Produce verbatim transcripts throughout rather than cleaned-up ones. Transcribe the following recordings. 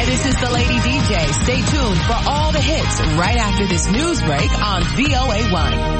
This is the Lady D J. Stay tuned for all the hits right after this news break on V O A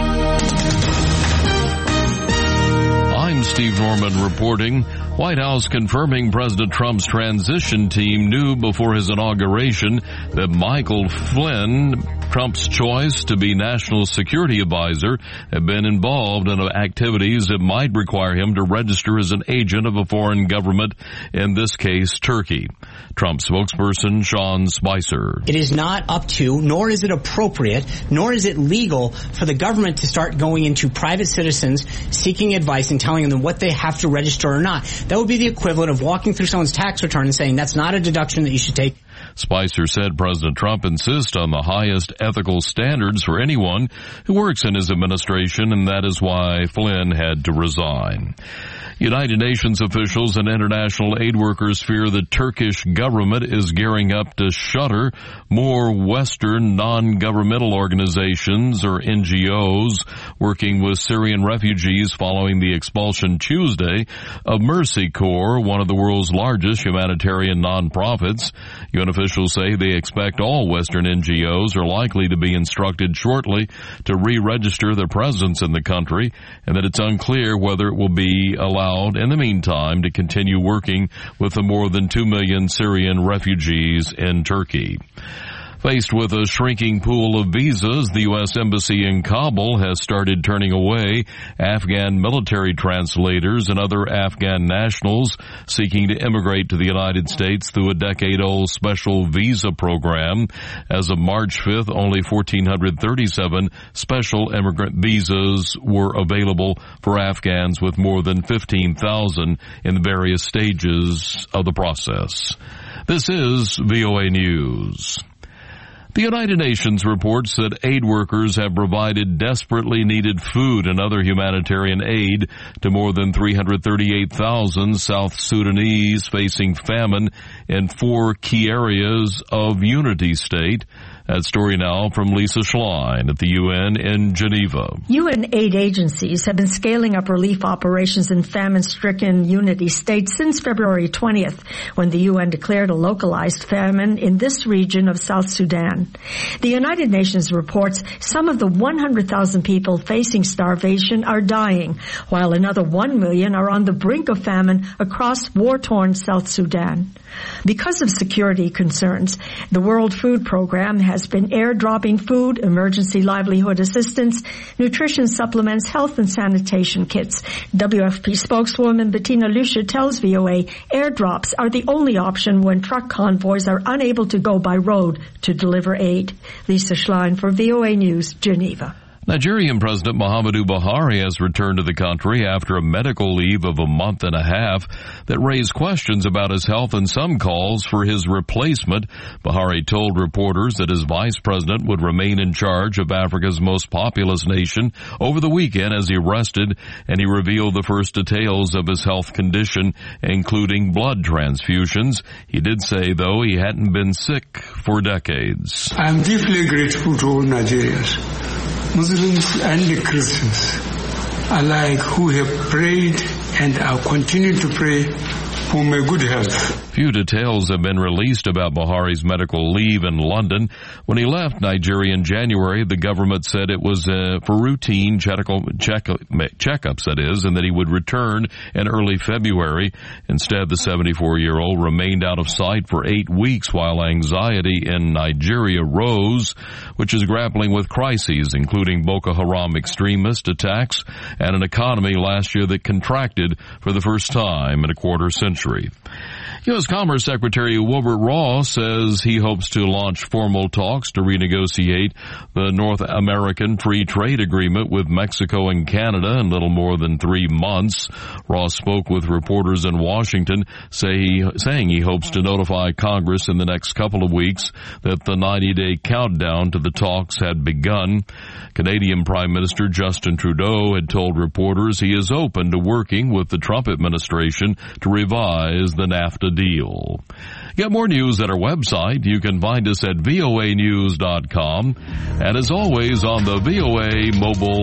one. I'm Steve Norman reporting. White House confirming President Trump's transition team knew before his inauguration that Michael Flynn, Trump's choice to be National Security Advisor, had been involved in activities that might require him to register as an agent of a foreign government, in this case, Turkey. Trump spokesperson Sean Spicer. It is not up to, nor is it appropriate, nor is it legal for the government to start going into private citizens seeking advice and telling them what they have to register or not. That would be the equivalent of walking through someone's tax return and saying that's not a deduction that you should take. Spicer said President Trump insists on the highest ethical standards for anyone who works in his administration, and that is why Flynn had to resign. United Nations officials and international aid workers fear the Turkish government is gearing up to shutter more Western non-governmental organizations, or N G Os, working with Syrian refugees following the expulsion Tuesday of Mercy Corps, one of the world's largest humanitarian nonprofits. U N officials say they expect all Western N G Os are likely to be instructed shortly to re-register their presence in the country, and that it's unclear whether it will be allowed in the meantime to continue working with the more than two million Syrian refugees in Turkey. Faced with a shrinking pool of visas, the U S Embassy in Kabul has started turning away Afghan military translators and other Afghan nationals seeking to immigrate to the United States through a decade-old special visa program. As of March fifth, only one thousand four hundred thirty-seven special immigrant visas were available for Afghans, with more than fifteen thousand in the various stages of the process. This is V O A News. The United Nations reports that aid workers have provided desperately needed food and other humanitarian aid to more than three hundred thirty-eight thousand South Sudanese facing famine in four key areas of Unity State. That story now from Lisa Schlein at the U N in Geneva. U N aid agencies have been scaling up relief operations in famine-stricken Unity State since February twentieth, when the U N declared a localized famine in this region of South Sudan. The United Nations reports some of the one hundred thousand people facing starvation are dying, while another one million are on the brink of famine across war-torn South Sudan. Because of security concerns, the World Food Program has been airdropping food, emergency livelihood assistance, nutrition supplements, health and sanitation kits. W F P spokeswoman Bettina Lucia tells V O A airdrops are the only option when truck convoys are unable to go by road to deliver aid. Lisa Schlein for V O A News, Geneva. Nigerian President Muhammadu Buhari has returned to the country after a medical leave of a month and a half that raised questions about his health and some calls for his replacement. Buhari told reporters that his vice president would remain in charge of Africa's most populous nation over the weekend as he rested, and he revealed the first details of his health condition, including blood transfusions. He did say, though, he hadn't been sick for decades. I am deeply grateful to all Nigerians, Muslims and the Christians alike, who have prayed and are continuing to pray for my good health. Few details have been released about Buhari's medical leave in London. When he left Nigeria in January, the government said it was uh, for routine check- check- checkups, that is, and that he would return in early February. Instead, the seventy-four-year-old remained out of sight for eight weeks while anxiety in Nigeria rose, which is grappling with crises, including Boko Haram extremist attacks and an economy last year that contracted for the first time in a quarter century. U S Commerce Secretary Wilbur Ross says he hopes to launch formal talks to renegotiate the North American Free Trade Agreement with Mexico and Canada in little more than three months. Ross spoke with reporters in Washington, say, saying he hopes to notify Congress in the next couple of weeks that the ninety-day countdown to the talks had begun. Canadian Prime Minister Justin Trudeau had told reporters he is open to working with the Trump administration to revise the NAFTA deal. Get more news at our website. You can find us at V O A news dot com and as always on the V O A mobile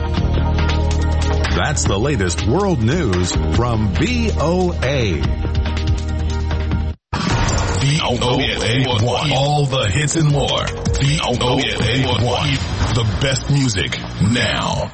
app. That's the latest world news from V O A. V O A one. All the hits and more. V O A one. The best music now.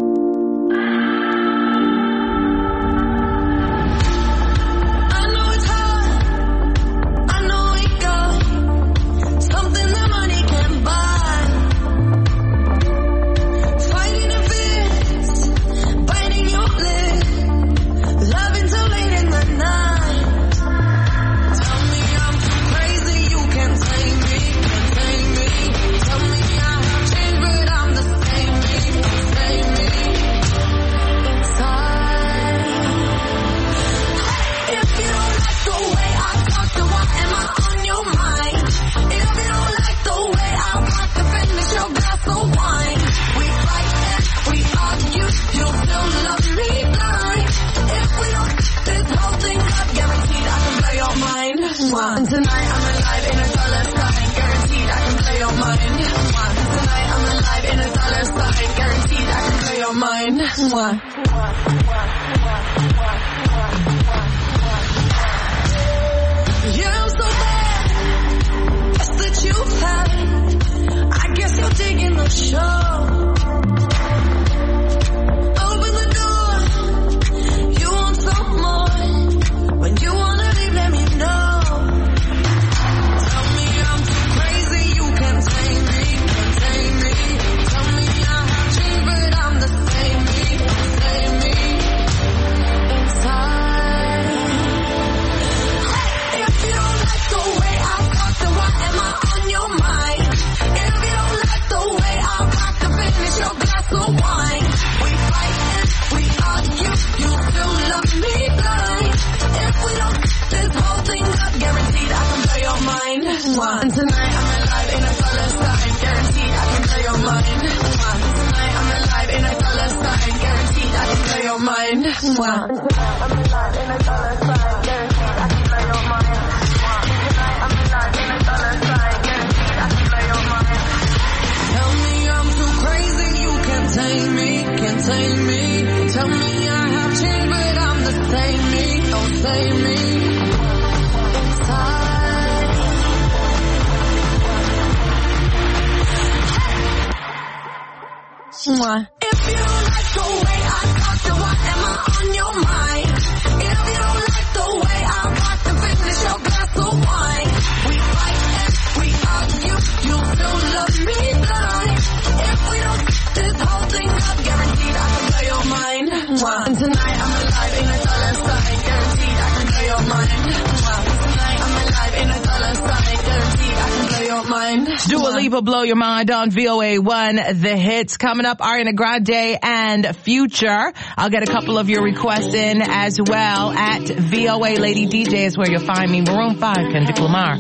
Blow your mind on V O A one. The hits coming up, Ariana Grande and Future. I'll get a couple of your requests in as well at V O A Lady D J is where you'll find me. Maroon five, Kendrick Lamar.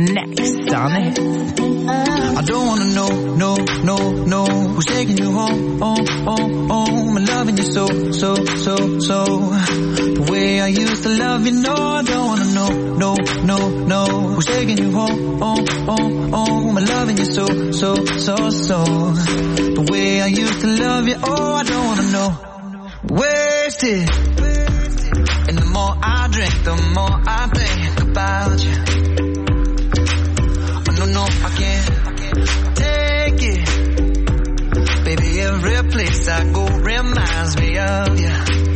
Next on the hits. I don't wanna know, no, no, no, who's taking you home, home, home, home. I'm loving you so, so, so, so. The way I used to love you, no, I don't wanna know, no, no, no, who's taking you home, home, home, home. I'm loving you so, so, so, so. The way I used to love you, oh, I don't wanna know. Wasted. And the more I drink, the more I think about you. Oh, no, no, I can't take it. Baby, every place I go reminds me of you.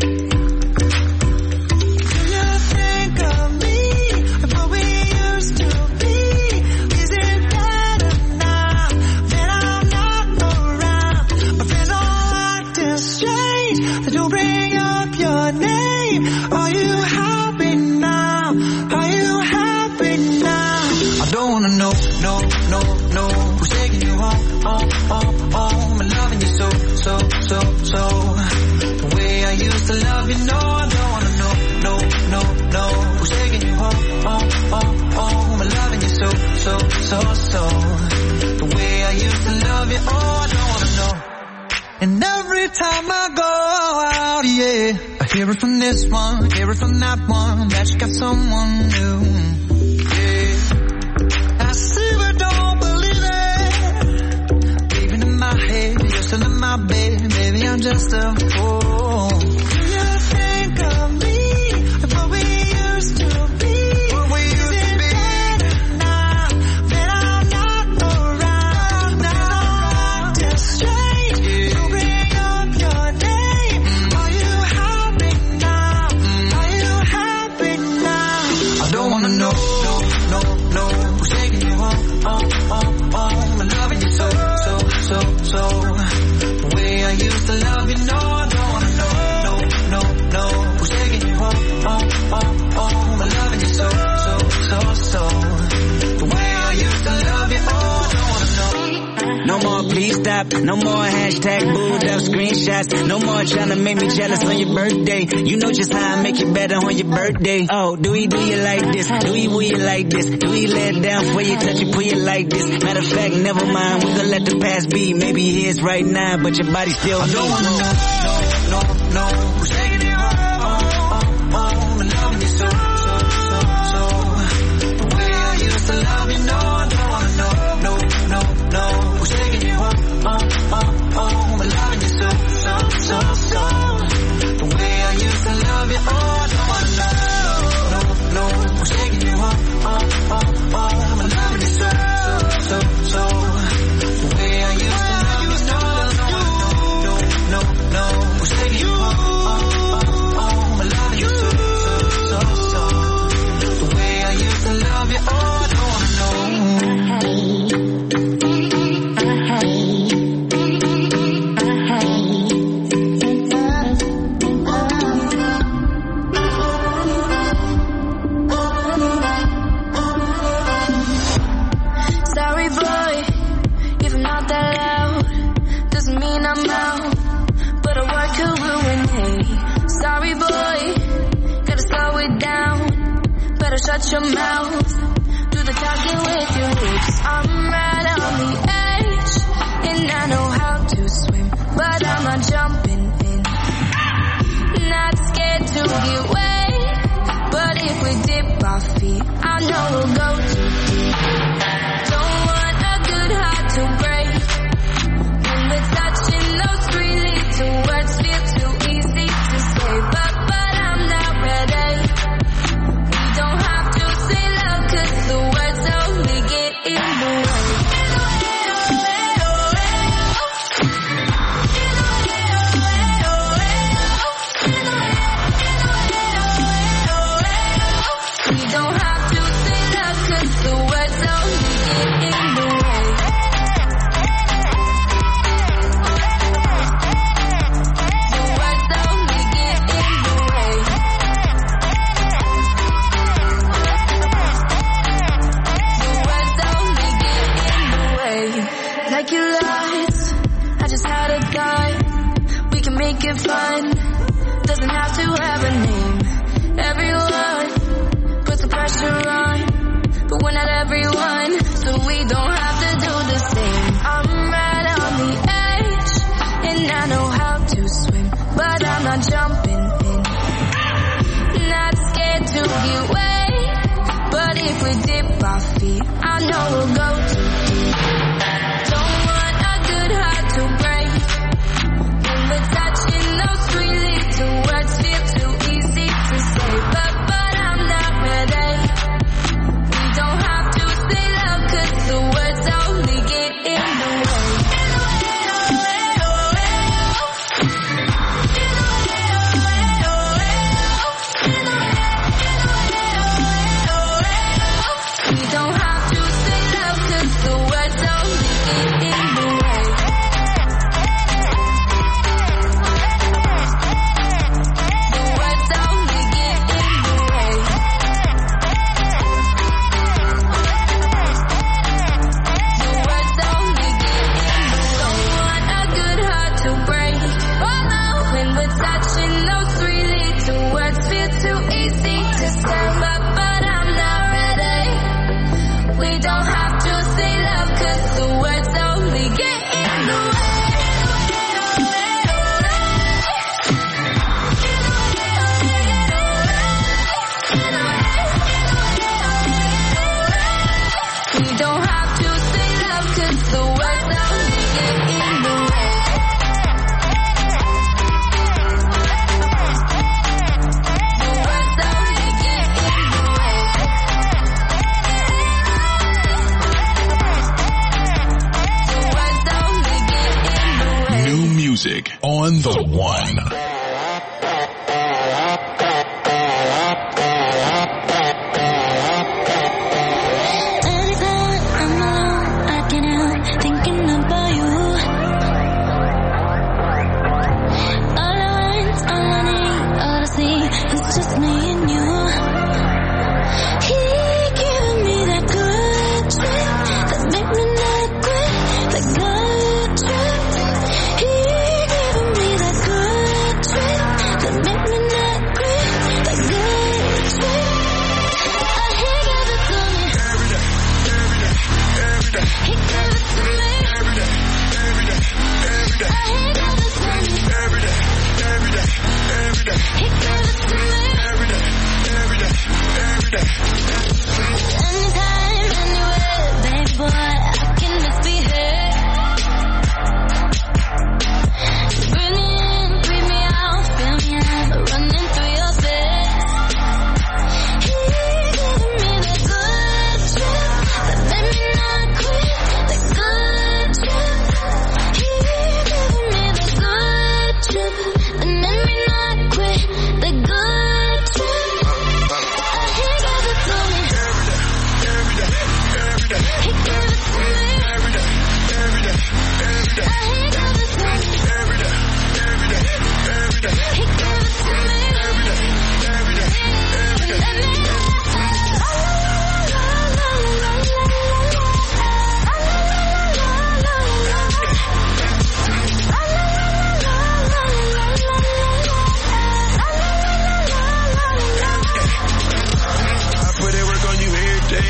So, so, the way I used to love you, no, I don't wanna know, no, no, no, who's taking you home, home, home, home, I'm loving you so, so, so, so, the way I used to love you, oh, I don't wanna know, and every time I go out, yeah, I hear it from this one, hear it from that one, that you got someone new, yeah, I see but don't believe it, even in my head, you're still in my bed. Maybe I'm just a fool. Do you think of me? What we used to be? What we used to be? wanna know, no, no, no, who's taking you home, home, home, home, and loving you so, so, so, so. The way I used to love you, no, I don't wanna know, no, no, no, who's taking you home, home, home, home, and loving you so, so, so, so. The way I used to love you, oh, I don't wanna know. No more please stop, no more hashtag booed up screenshots, no more trying to make me jealous on your birthday. You know just how I make you better on your birthday. Oh, do we do you like this? Do we will you like this? Do we let it down for you, touch you, pull you like this? Matter of fact, never mind, we gon' let the past be. Maybe here it's right now, but your body still I don't wanna know, no, no, no, who's taking you home, home, home, home, and loving you so, so, so, so. The way I used to love you, no, I don't wanna know, no, no, no, who's taking you home, home, home, home, and loving you so, so, so, so. The way I used to love you, oh, I don't wanna know, no, no, who's taking you home, home, home, home, and loving you so, so, so, so. The way I used to love you, no, I don't wanna know, no, no, no, who's taking you home, home, home, home, and loving you so, so, so, so. The way I used to love you, oh, I don't wanna know. Sorry boy, if I'm not that loud, doesn't mean I'm out, but a word could ruin me. Sorry boy, gotta slow it down, better shut your mouth, do the talking with your lips. I'm right on the edge, and I know how to swim, but I'm not jumping in. Not scared to get wet, but if we dip our feet, I know we'll go too deep. Don't want a good heart to break, when we're touching those three little words feel too easy to say, but, but I'm not ready. We don't have to say love, cause the words only get in the way. We don't have to say love, cause the words only get in the way. The words only get in the way. The words only get in the way. Like you lies, I just had a thought, we can make it fun, doesn't have to have a name. Everyone puts the pressure on, but we're not everyone, so we don't have to do the same. I'm right on the edge, and I know how to swim, but I'm not jumping in. Not scared to get wet, but if we dip our feet, I know we'll go too deep. Don't want a good heart to break, when we're touching those three little words feel too easy to say, but, but I'm not ready. We don't have to say love, cause the words only get in the way. We don't have to say love, cause the words only get in the way. The words only get in the way. The words only get in the way. Don't want a good heart to break, oh no, when we're touching those three little words feel too easy to say, but, but I'm not ready. We don't have to say love, cause the words only get in the way. We don't have to say love, cause the words only get in the way. The words only get in the way. The words only get in the way. New music on the one.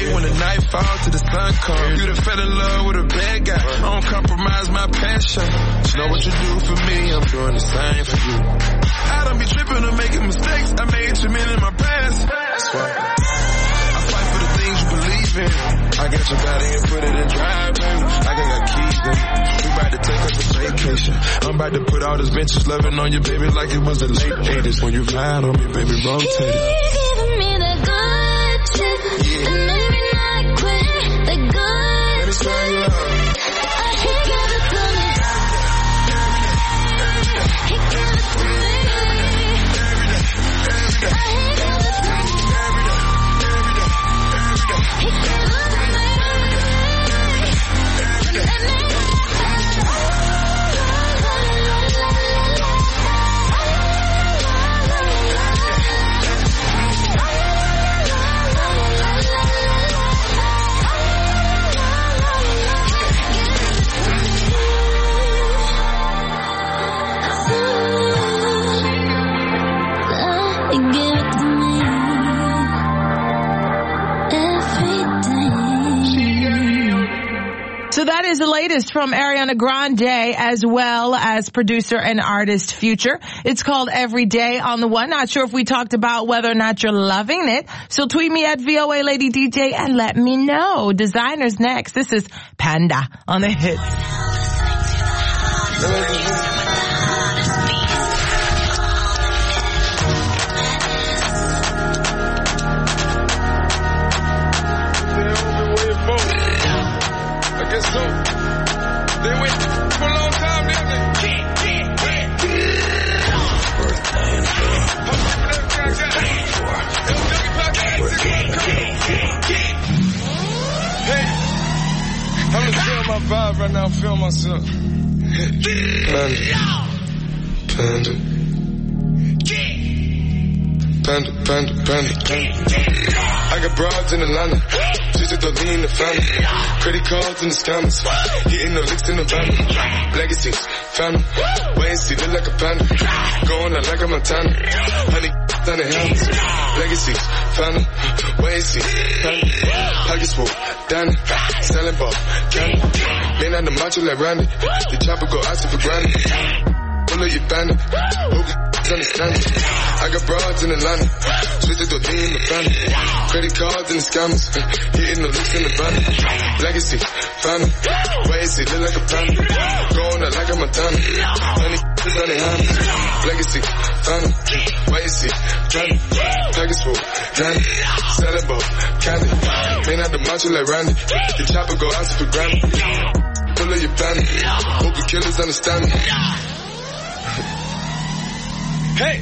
when the night falls to the sun comes. You done fell in love with a bad guy. I don't compromise my passion. You know what you do for me, I'm doing the same for you. I don't be tripping or making mistakes. I made too many in my past. That's why I fight for the things you believe in. I got your body and put it in drive, baby. I got got keys, baby. We about to take us a vacation. I'm about to put all this vintage loving on you, baby, like it was the late eighties. When you lied on me, baby, rotate it. You giving me the good shit. Yeah. And maybe not quit the good. Let me try you out. I hate give it to me. He give it to me. I hate give it to me. He give it to me. So that is the latest from Ariana Grande as well as producer and artist Future. It's called Every Day on the One. Not sure if we talked about whether or not you're loving it. So tweet me at V O A Lady D J and let me know. Designers next. This is Panda on the Hits. I guess so. They went for a long time, didn't they? Hey, I'm gonna feel my vibe right now. I feel myself. Panda. Panda. Panda, panda, panda, panda. I got broads in Atlanta. Just to lean the family. Credit cards in the scammers. Hitting the licks in the van. Legacies, family. Wait and see, look like a panda. Going out like a Montana. Honey, on the helmets. Legacies, family. Wait and see, family. Pockets full, Danny. Selling ball, candy. Man on the macho like Randy. The chopper go out for granted. Pull up your bandit. Understand it. I got broads in Atlanta. Switch it to lean in the family. Credit cards and the scammers. Hitting the looks in the van. Legacy, family. Wait and see, look like a panda. Going out like a Montana. Honey, on the hands. Legacy, family. Wait and see, family. Package full, Danny. Selling ball, candy. Man out the macho like Randy. The chopper go out for granted. Pull up your bandit. Hope the killers understand me. Hey!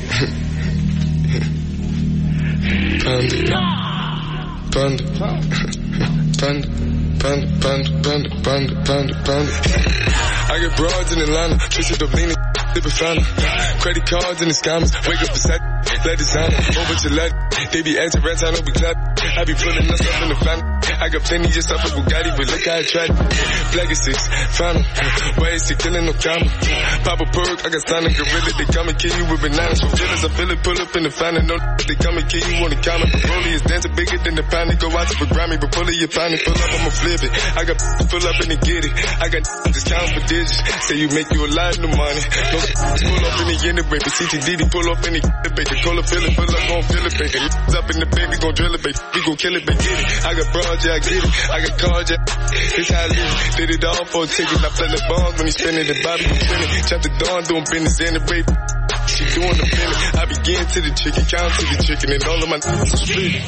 Panda. Panda. Panda. Panda. Panda. Panda. Panda. Panda. Panda. I got broads in Atlanta. Twisted up leaning. Sippin' Fanta. Credit cards and the scammers. Wake up beside let designer. Over to let. They be acting rats. I don't be clap. I be pulling us up in the family. I got plenty just off of Bugatti, but look how I tried it. Legacies, family. Why is he killing no comma? Pop a perk, I got signed a gorilla. They come and kill you with bananas for feelings. I feel it, pull up in the family. No, they come and kill you on the counter. Broly is dancing bigger than the pound. Go out to for Grammy, but pull it, you find it. Pull up, I'ma flip it. I got pull up and get it. I got just count for digits. Say you make you a lot of money. No, pull up in the end, baby. C T D D, pull up in the baby. Call up, feel it, pull up, gon' feel it, baby. Up in the baby, gon' drill it, baby. We gon' kill it, baby. Get it. I got broad, yeah, I get it. I got cards, yeah. It's how I live. Did it all for a ticket. I play the bonds when he spinning the Bobby, you spinning. Chop the dawn, doing business in the baby. She doing the feeling. I begin to the chicken, count to the chicken, and all of my niggas are split.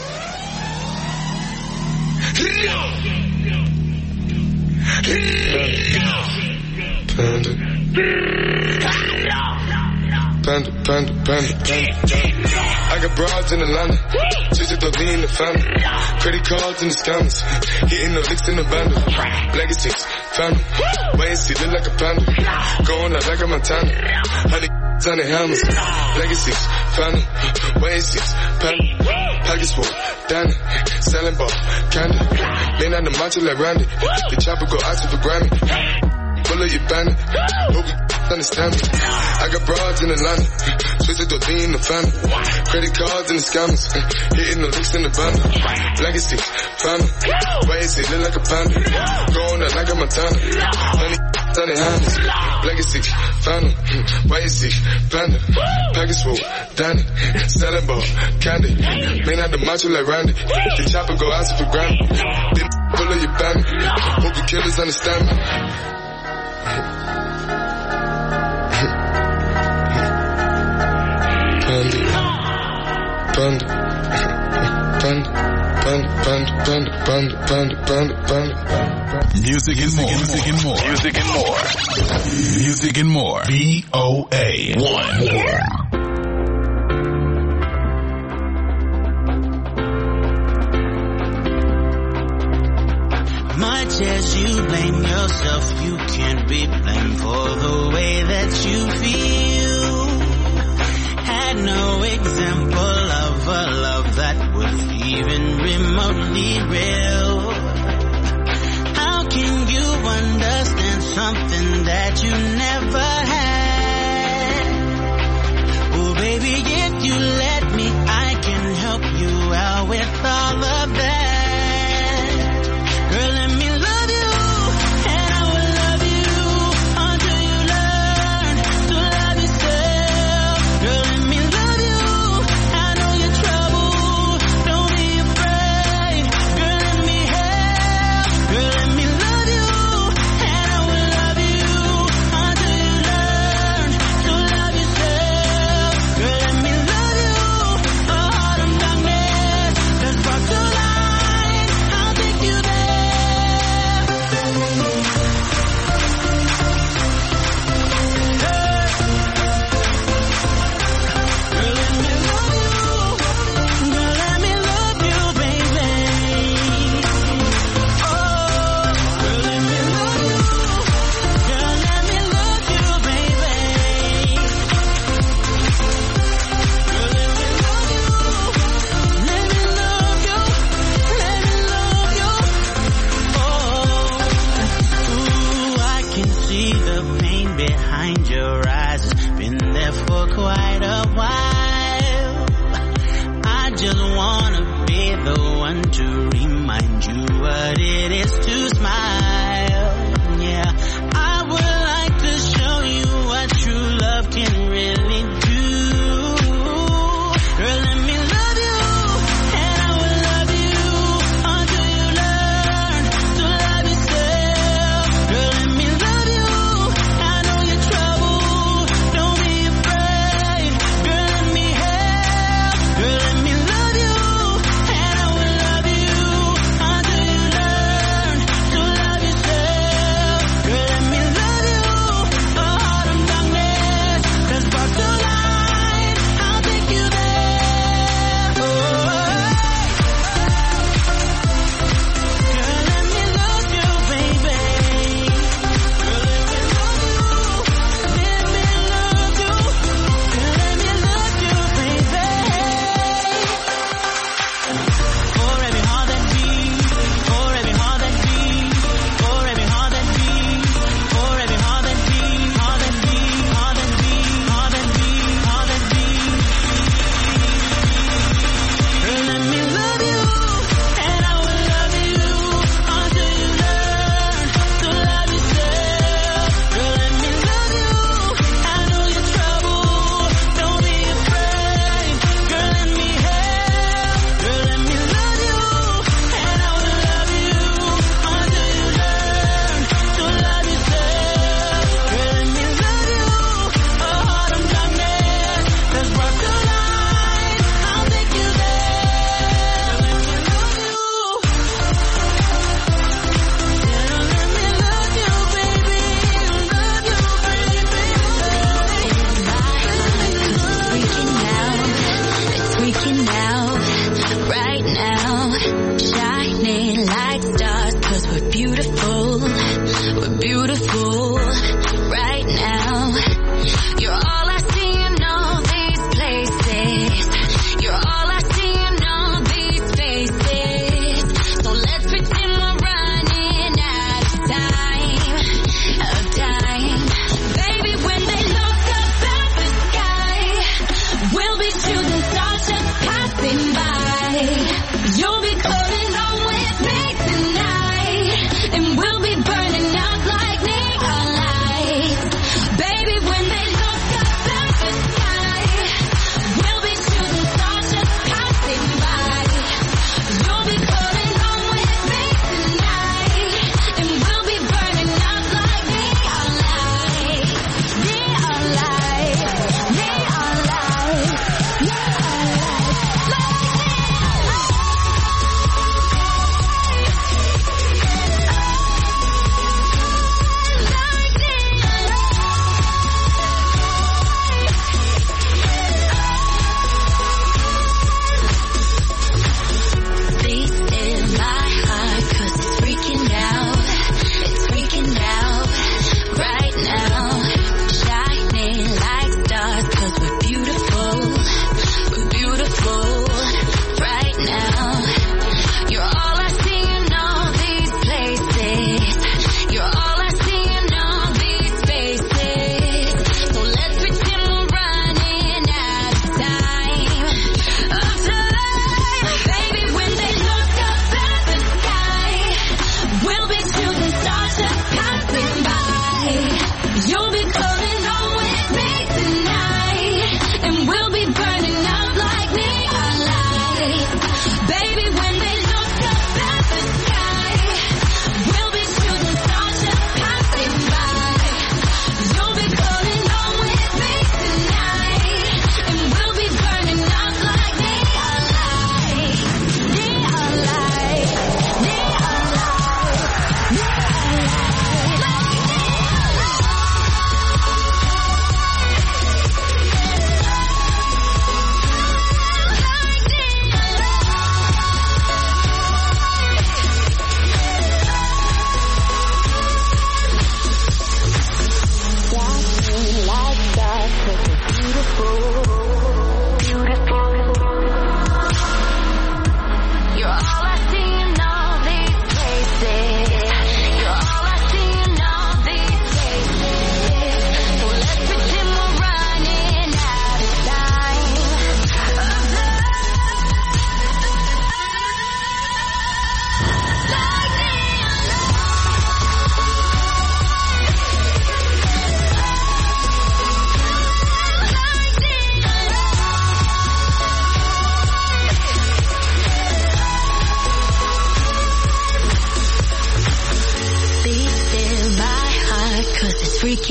Panda. Panda, panda, panda, panda. I got broads in Atlanta. Just to lean in the family. Credit cards and the scammers. Hitting the licks in the bundle. Legacies, family. Wait and see, look like a panda. Going out like a Montana. Honey, on the helmets. Legacies, family. Wait and see, family. Package full, Danny. Selling ball, candy. Man on the macho like Randy. The chopper go out for granted. Pull up your bandit. Hope understand me. I got broads in Atlanta, twisted the D in the family. Credit cards and the scammers, hitting the licks in the band. Legacy, family, why is it look like a panda? Going out like a Montana, honey, honey, hands. Legacy, family, why is it panda? Package full, Danny, selling ball, candy. Man out the macho like Randy, the chopper go out for granted. Then pull up your band, hope the killers understand me. Panda, panda, panda, panda, panda, panda, panda, panda, panda, panda. Music and more. Music and more. Music and more. Music and more. V O A one. Much as you blame yourself, you can't be blamed for the way that you feel. Had no example of a love that was even remotely real. How can you understand something that you never had? Oh baby, if you let me, I can help you out with all of that. Girl, let me love you, and I will love you until you learn to love yourself. Girl, let me love you, I know you're troubled, don't be afraid. Girl, let me help. Girl, let me love you, and I will love you until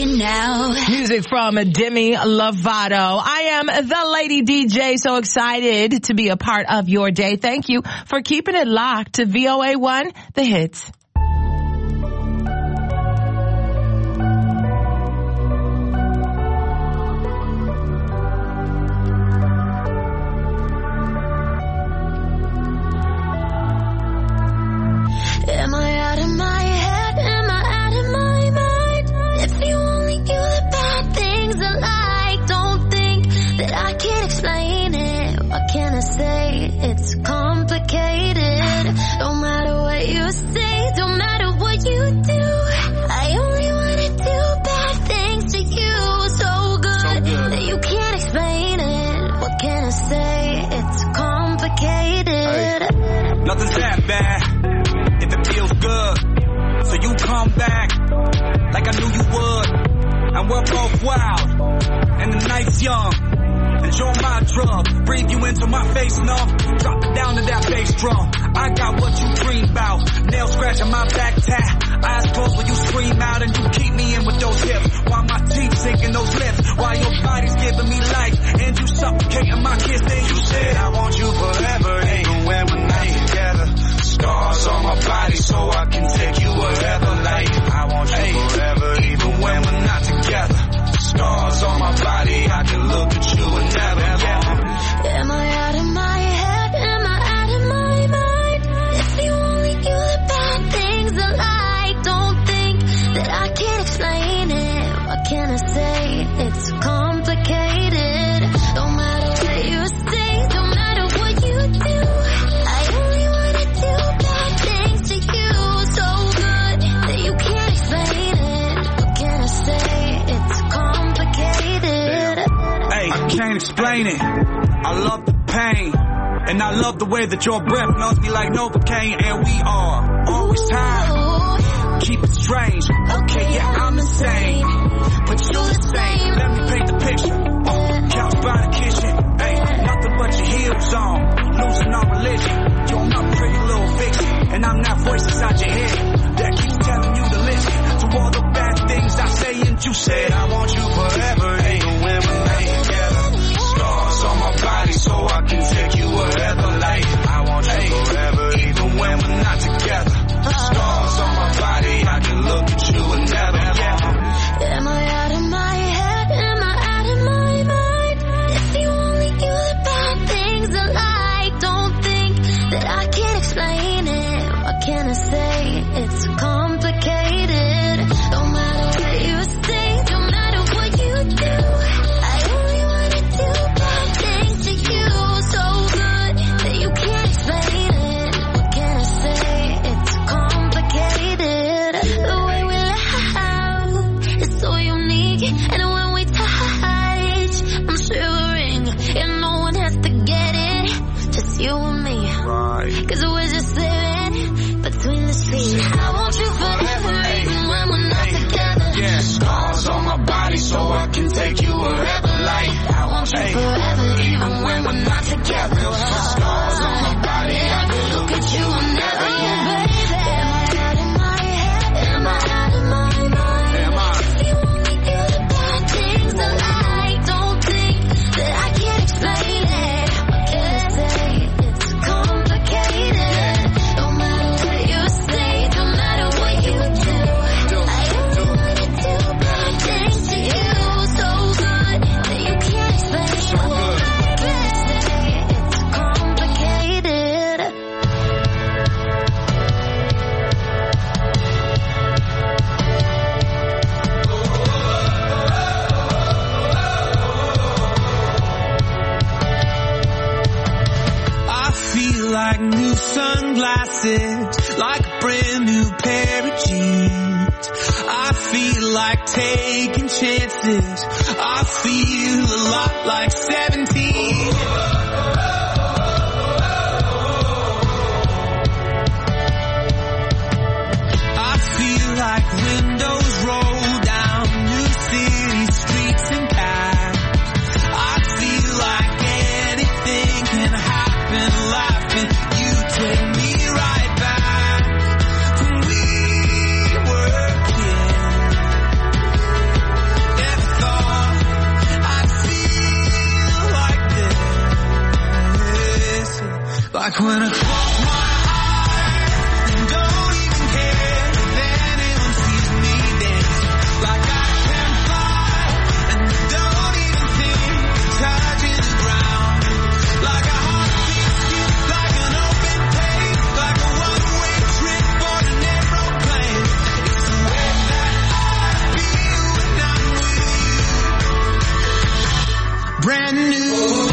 talking now. Music from Demi Lovato. I am the Lady D J, so excited to be a part of your day. Thank you for keeping it locked to V O A one, The Hits. Am I out of my head? Am I out of my mind? If you only knew the bad things I like, don't think that I can explain it. What can I say? It's complicated. No matter what you say, don't matter what you do, I only wanna do bad things to you. So good, so good that you can't explain it. What can I say? It's complicated. Hey, nothing's that bad if it feels good. So you come back like I knew you would. And we're both wild and the night's young. Enjoy my drug, breathe you into my face, no. Drop it down to that bass drum. I got what you dream about. Nails scratching my back tat. Eyes closed when you scream out and you keep me in with those hips. While my teeth sinking those lips. While your body's giving me life and you suffocating my kiss. Then you said I want you forever, even when we're not together. Scars on my body so I can take you wherever. Like I want you hey, forever, even when we're not together. Scars on my body, I can look at you and never get. Am I out of my head? Am I out of my mind? If you only knew the bad things I like, don't think that I can explain it. What can I say? It's complicated. No matter what you say, no matter what you do, I only wanna do bad things to you. So good that you can't explain it. What can I say? It's complicated. Hey, I can't explain it. I love the pain, and I love the way that your breath melts me like Novocaine. And we are always high. Keep it strange. Okay, yeah, I'm insane, but you're the same. Let me paint the picture. Uh, couch by the kitchen. Hey, nothing but your heels on. Losing our religion. You're my pretty little fiction, and I'm that voice inside your head that keeps telling you to listen to all the bad things I say. And you said I want you forever, even when we're not together. Scars on my body so I can take you wherever. Like I want you hey, forever, even when we're not together. Scars on my body, I can look at you and never get. Am I out of my head? Am I out of my mind? If you only knew the bad things I like, don't think that I can explain it. What can I say? It's complicated. No matter what you say, no matter what you do, I only wanna do bad things to you. So good that you can't explain it. What can I say? It's complicated. The way we laugh is so unique, and when we touch, I'm shivering, and no one has to get it, just you and me. Right. Cause we're just living between the streets. I want you forever, even when we're not together. Yeah, scars on my body so I can take you wherever. Like I want you hey, forever, even when we're not together. Scars on my body, I can look at you and never get. Am I out of my head? Am I out of my mind? Am I? If you only knew the bad things I like, don't think that I can't explain it. What can I say? It's complicated. No matter what you say, no matter what you do, I only wanna do bad things to you. So good that you can't explain it. What can I say? It's complicated. I feel like new sunglasses, like a brand new pair of jeans. I feel like taking chances. I feel a lot like seventeen. I feel like windows roll down new city streets and paths. I feel like anything can happen, laughing. You take me right back when we were kids. when I close my eyes and don't even care if anyone sees me dance. Like I can fly and don't even think touching the ground. Like a heartbeat skip, like an open page, like a one-way trip on an aeroplane. It's the way that I feel when I'm with you. Brand new.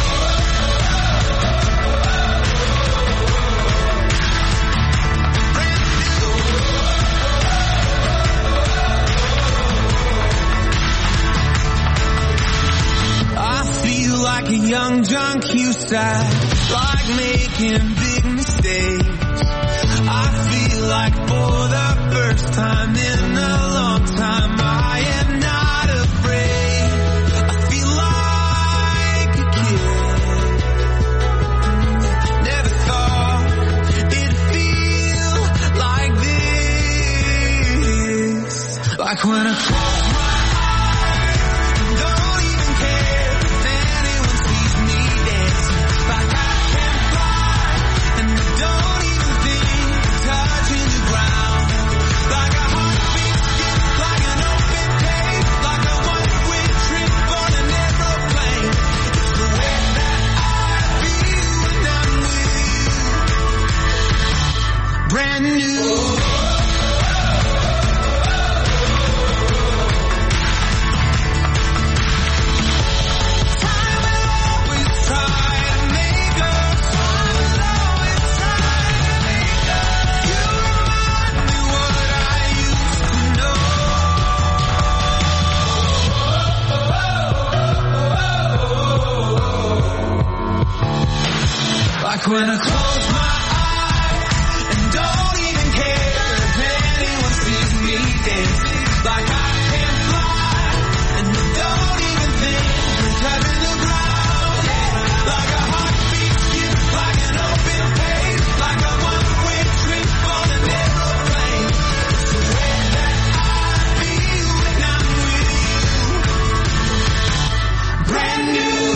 Like a young John Cusack, like making big mistakes. I feel like for the first time in a long time, I am not afraid. I feel like a kid. Never thought it'd feel like this. Like when I close my brand new. Like when I close my eyes and don't even care if anyone sees me dancing. Like I can fly and don't even think of touching the ground. Like a heartbeat skip, like an open page, like a one-way trip on an aeroplane. It's the way that I feel when I'm with you. Brand new.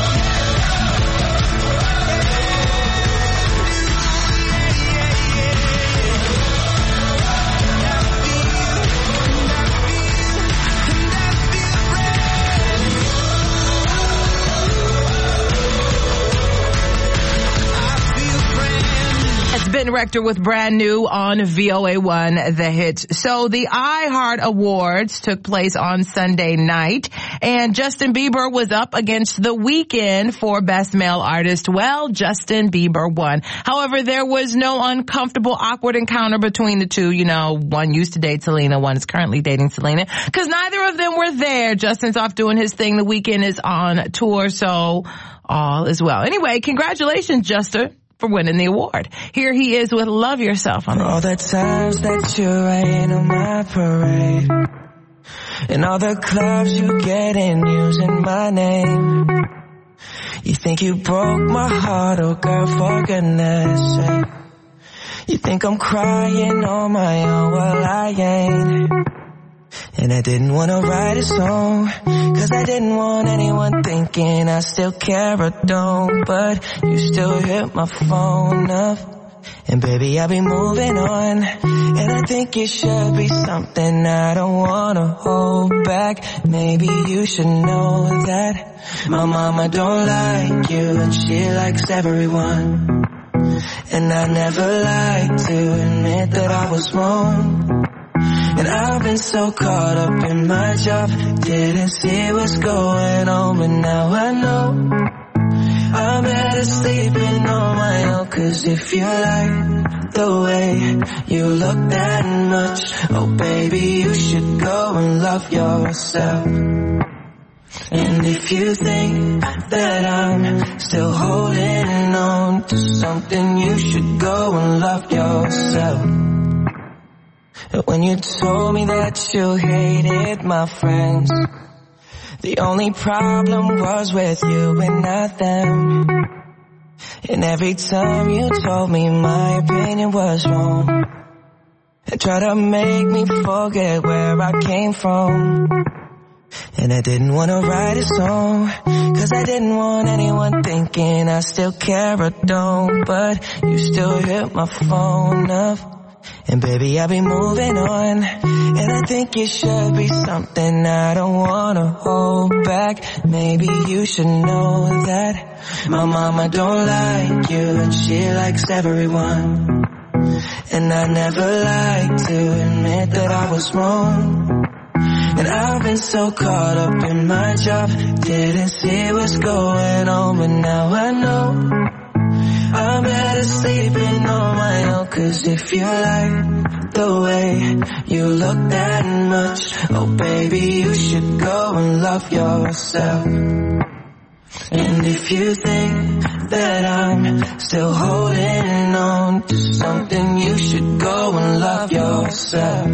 It's Ben Rector with Brand New on V O A one, The Hits. So the iHeart Awards took place on Sunday night, and Justin Bieber was up against The Weeknd for Best Male Artist. Well, Justin Bieber won. However, there was no uncomfortable, awkward encounter between the two. You know, one used to date Selena, one is currently dating Selena, because neither of them were there. Justin's off doing his thing. The Weeknd is on tour, so all is well. Anyway, congratulations, Justin, for winning the award. Here he is with Love Yourself on the all the times that you rain on my parade, and all the clubs you get in using my name. You think you broke my heart, oh girl, for goodness sake. You think I'm crying on my own, well I ain't. And I didn't want to write a song, cause I didn't want anyone thinking I still care or don't. But you still hit my phone up, and baby I'll be moving on. And I think it should be something I don't want to hold back. Maybe you should know that my mama don't like you, and she likes everyone. And I never like to admit that I was wrong. And I've been so caught up in my job, didn't see what's going on, but now I know I'm better sleeping on my own. Cause if you like the way you look that much, oh baby you should go and love yourself. And if you think that I'm still holding on to something, you should go and love yourself. When you told me that you hated my friends, the only problem was with you and not them. And every time you told me my opinion was wrong, and tried to make me forget where I came from. And I didn't want to write a song, cause I didn't want anyone thinking I still care or don't. But you still hit my phone up, and baby I'll be moving on. And I think it should be something I don't want to hold back. Maybe you should know that my mama don't like you, and she likes everyone. And I never like to admit that I was wrong. And I've been so caught up in my job, didn't see what's going on, but now I know I'm better sleeping on my own. Cause if you like the way you look that much, oh baby you should go and love yourself. And if you think that I'm still holding on to something, you should go and love yourself.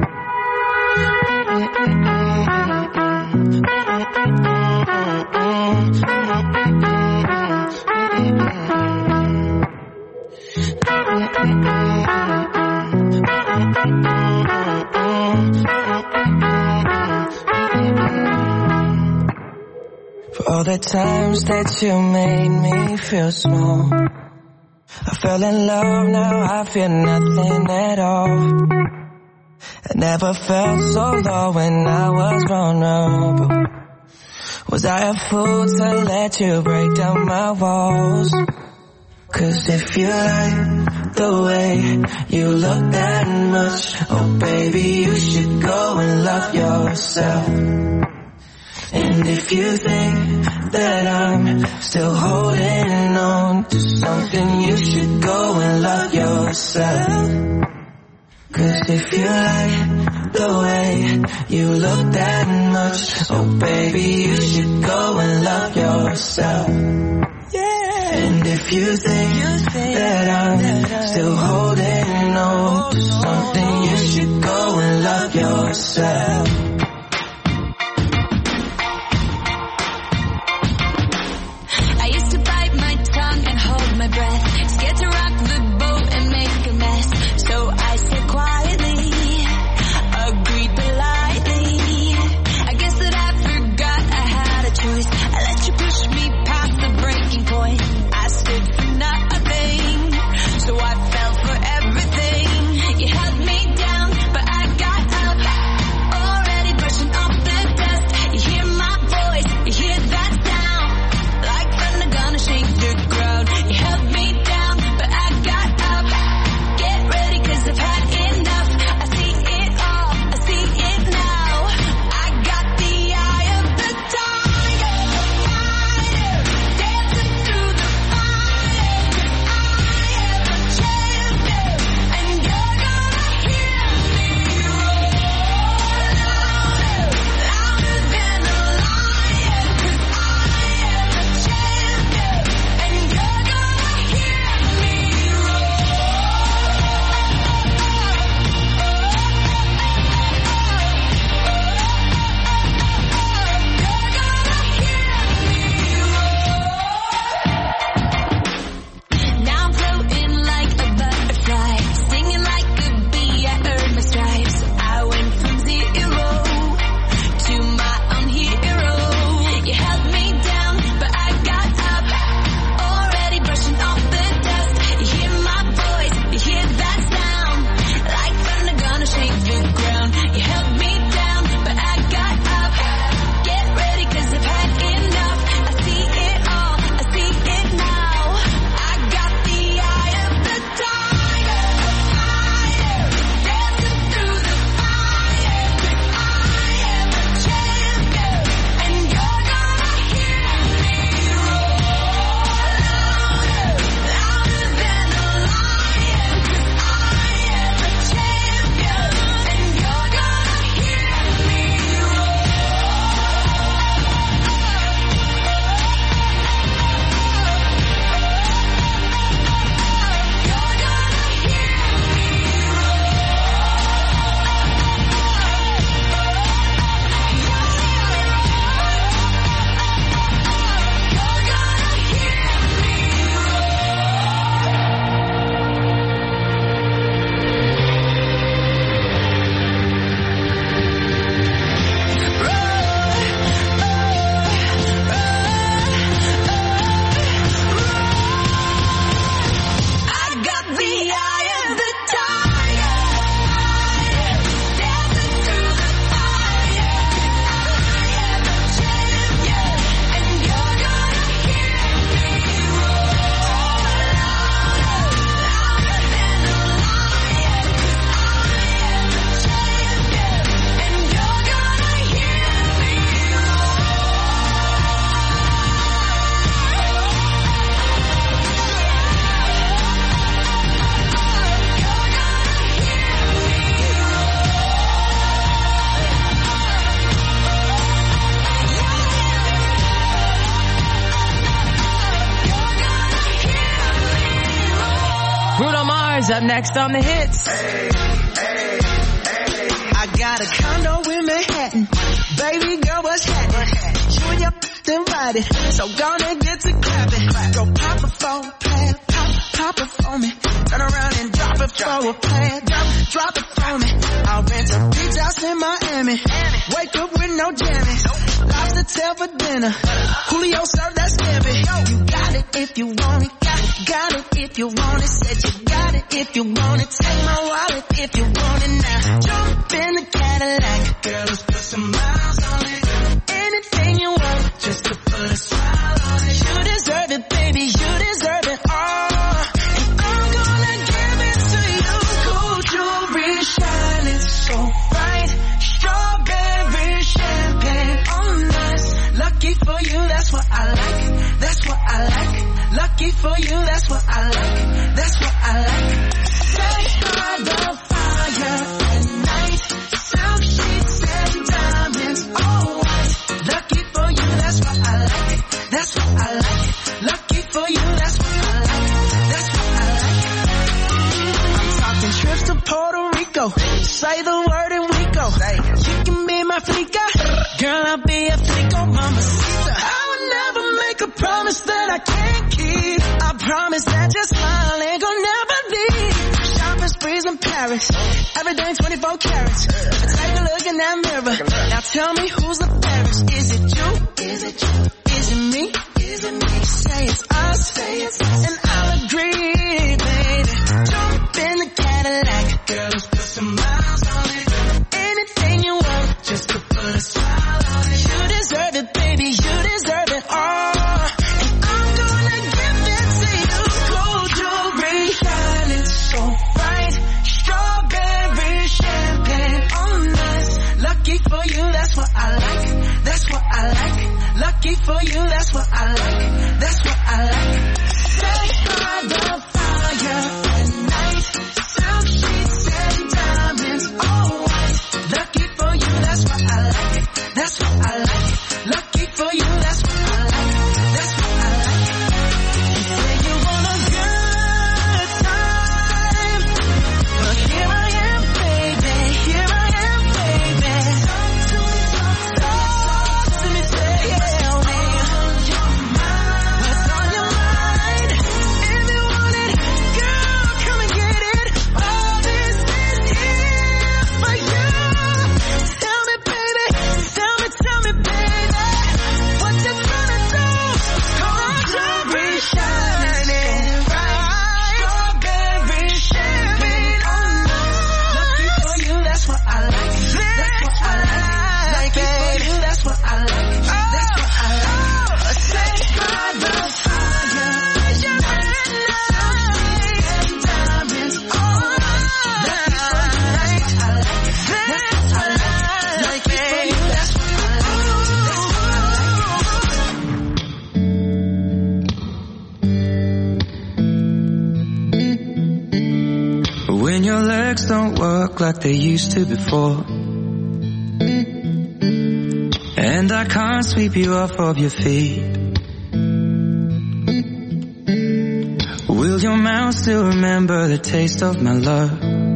For all the times that you made me feel small, I fell in love, now I feel nothing at all. I never felt so low when I was vulnerable. Was I a fool to let you break down my walls? Cause if you like the way you look that much, oh baby you should go and love yourself. And if you think that I'm still holding on to something, you should go and love yourself. Cause if you like the way you look that much, oh baby you should go and love yourself. Yeah. And if you think that I'm still holding on to something, you should go and love yourself. I used to bite my tongue and hold my breath, scared to rock the boat and make a mess. So I said quietly, agreed politely. I guess that I forgot I had a choice. I let you push me past the breaking point. I stood for nothing, so I fell for everything. You held me down, but I got up. up next on the hits. I got a condo in Manhattan. Baby girl, what's happening? You and your invited, so gonna get to clapping. Go pop it for a plan, pop, pop it for me. Turn around and drop it for a plan, drop, drop it for me. I'll rent a beach house in Miami. Wake up with no jammies. Lobster tail for dinner. Julio served that scampi. You got it if you want it. Got it, got it if you want it. Said you got it if you want it. Take my wallet if you want it now. Jump in the Cadillac. Girl, let's put some miles on it. Anything you want, just to put a smile on it. You deserve it, baby, you deserve it all. And I'm gonna give it to you. Gold jewelry shining so bright. Strawberry champagne on us. Lucky for you, that's what I like. That's what I like. Lucky for you, that's what I like. That's what I like. Set by the fire at night. Silk sheets and diamonds, all white. Lucky for you, that's what I like. That's what I like. Lucky for you, that's what I like. That's what I like. I'm talking trips to Puerto Rico. Say the word and we go. You can be my flica. Girl, I'll be a flico, mamacita. I would never make a promise that I can't keep. I promise that your smile ain't gonna never leave. Shopping sprees in Paris. Everything twenty-four carats. Take a look in that mirror. Now tell me who's the fairest. Is it you? Is it you? Is it me? Is it me? Say it's us. Say it's us. And I'll agree, baby. Jump in the Cadillac. Girl, let's put some miles on it. Anything you want, just to put a smile on it. You deserve it, baby. You deserve it all. And I'm gonna give it to you. Gold jewelry shining so bright. Strawberry champagne on us. Lucky for you, that's what I like. That's what I like. Lucky for you, that's what I like. That's what I like. Set by the fire at night. Silk sheets and diamonds, all white. Lucky for you, that's what I like. That's what I like. Lucky for you, that's what I like. That's what I like. You say you want a good time, but here I am, baby. Here I am, baby. Talk to me, say tell me what's on your mind. If you want it, girl, come and get it. All this is here for you. Tell me, baby. Tell me, tell me, baby. What you gonna do? Gold jewelry shining bright. Strawberry champagne on us. Lucky for you, that's what I like. That's what I like. Lucky for you, that's what I like. That's what I like. Set by the fire. And diamonds on us. Lucky for you, that's what I like. That's what I like. Lucky for you, that's what I like. That's what I like. When your legs don't work like they used to before, and I can't sweep you off of your feet, will your mouth still remember the taste of my love?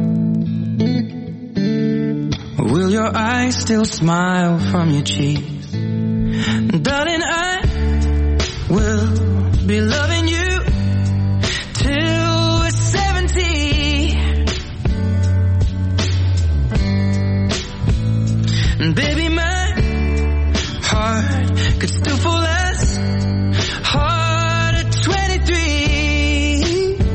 Will your eyes still smile from your cheeks? Darling, I will be loving you till we're seventy. And baby, my heart could still fall as hard at twenty-three.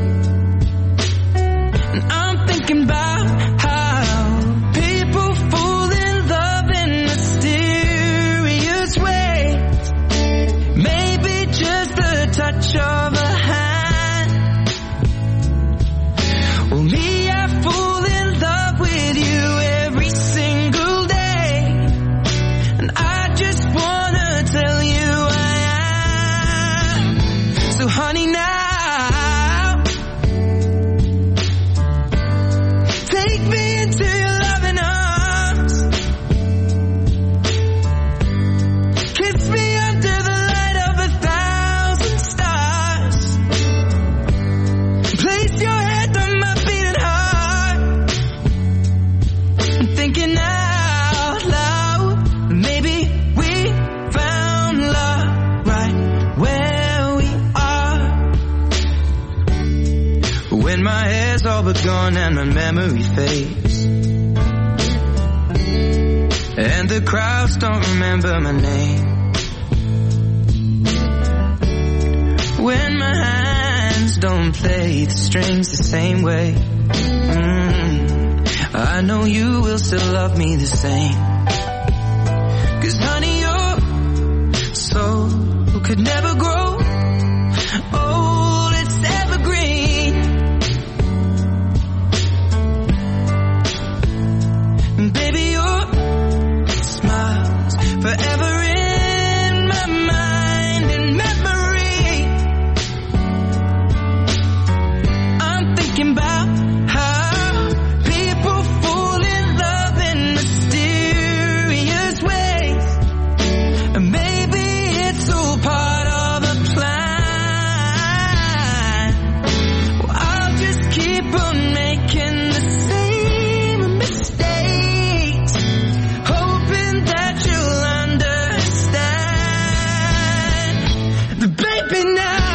And I'm thinking about how people fall in love in mysterious ways. Maybe just the touch of a hand. Well, me, I fall in love with you every single day. And I just wanna tell you I am. So honey, now take me into your loving arms. Kiss me under the light of a thousand stars. Place your head on my beat. were gone and my memory fades. And the crowds don't remember my name. When my hands don't play the strings the same way, mm, I know you will still love me the same. Cause honey, your soul could never grow old, it's evergreen. And baby, your smile's forever in my mind and memory. I'm thinking about how people fall in love in mysterious ways. And maybe it's all part of a plan. Well, I'll just keep on making the same mistakes, hoping that you'll understand. But baby, now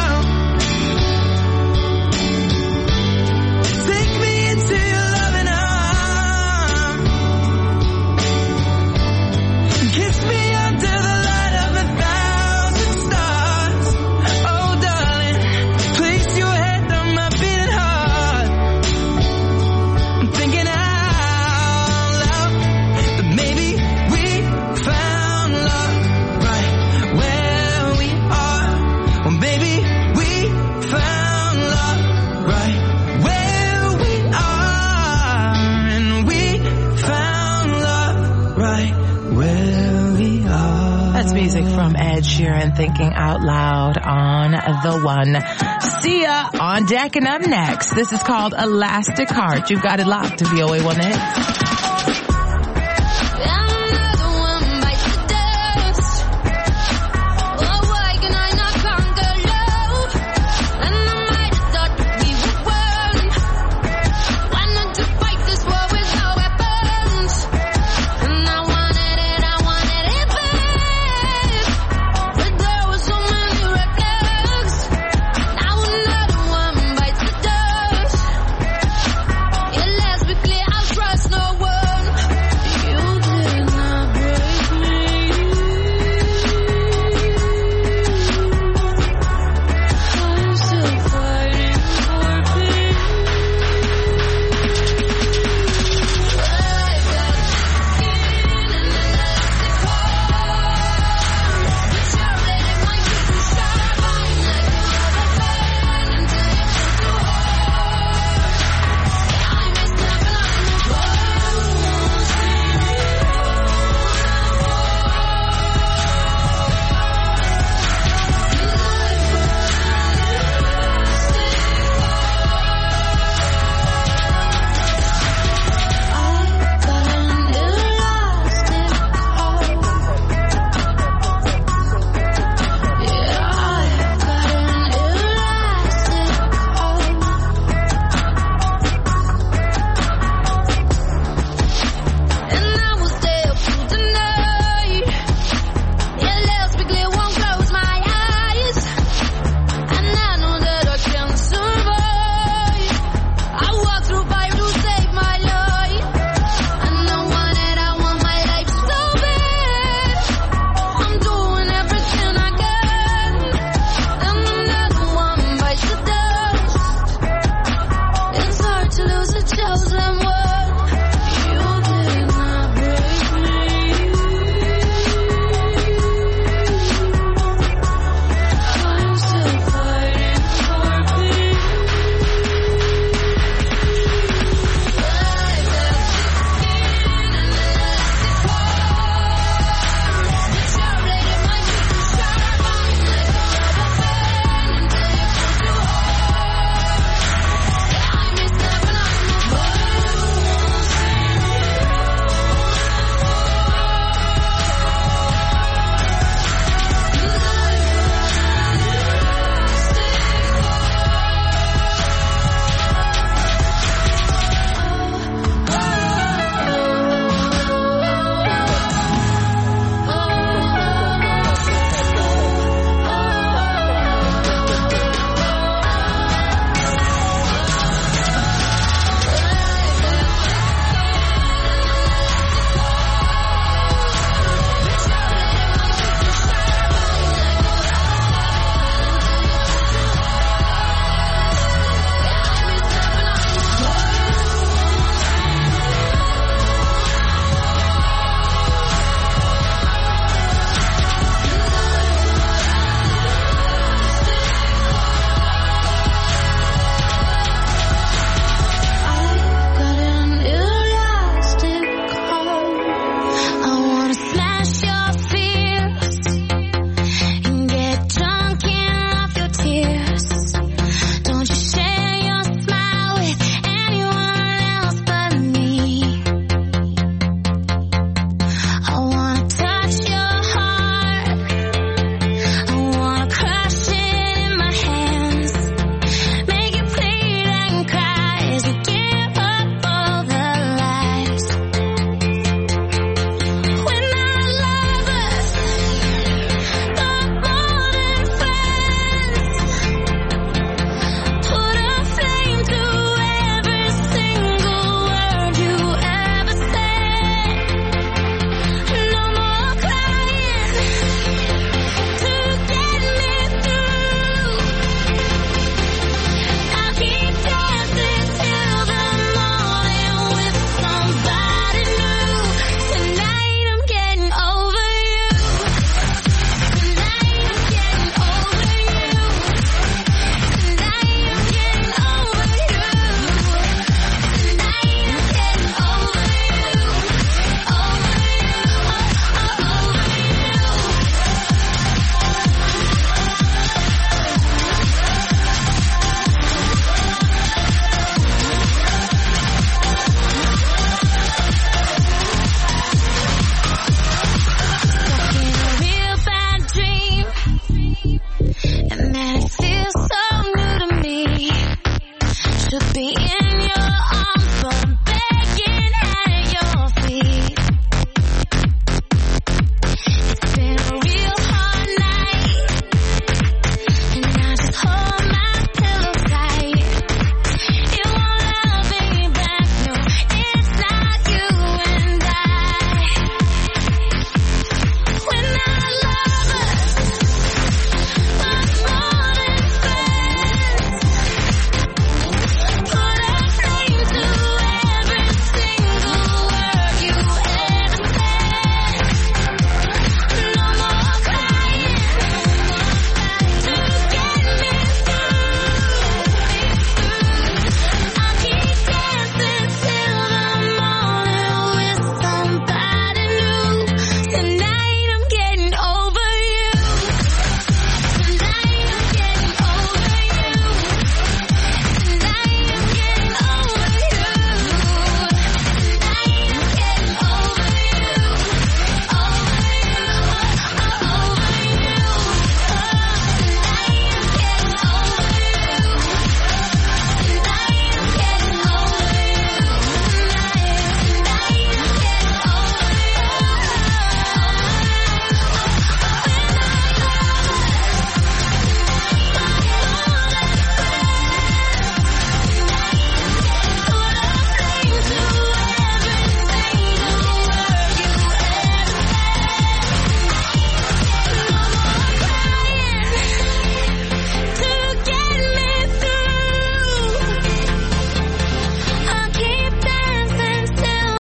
take me into your loving arms, kiss me under the light of a thousand stars. Oh darling, place your head on my beating heart. I'm thinking out loud that maybe we found love right where we are. Or maybe we found love right where we are. And we found love right where we are. That's music from Ed Sheeran, Thinking Out Loud on The One. Sia on deck, and up next, this is called Elastic Heart. You've got it locked to V O A one The Hits.